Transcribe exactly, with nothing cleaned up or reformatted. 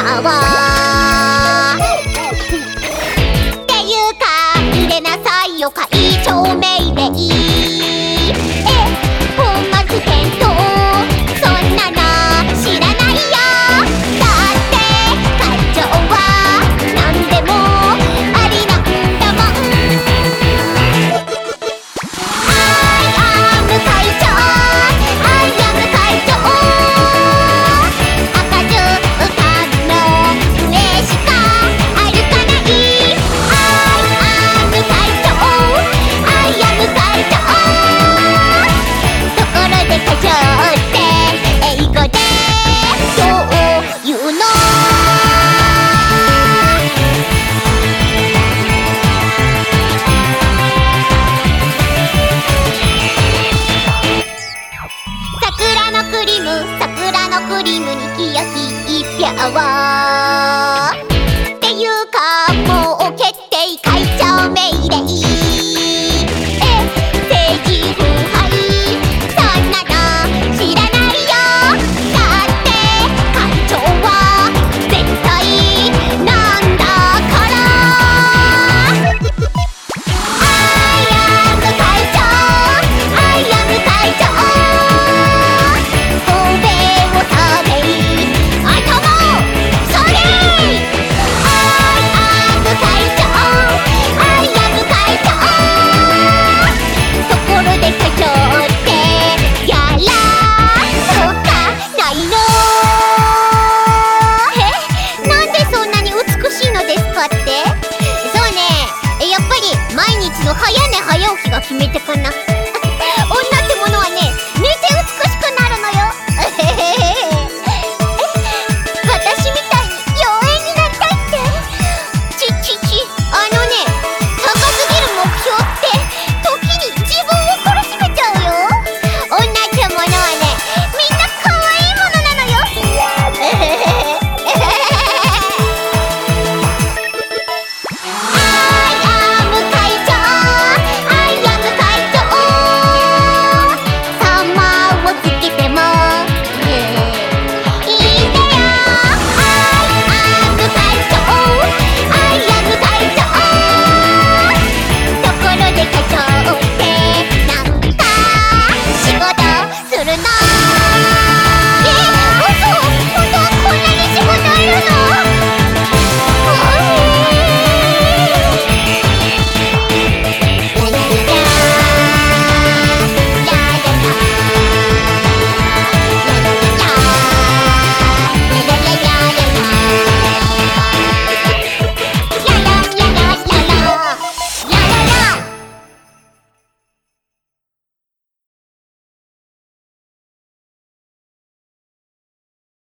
わっていうか入れなさいよ会長命令。え本末転倒そんなの知らないよ。だって会長は何でもありなんだもん。I am 会長 I am 会長赤じゅうたんの上しか歩かない。 I am 会長 I am 会長ところで会長って英語でどう言うの？桜のクリーム桜のクリームに清き一票っていうかもう決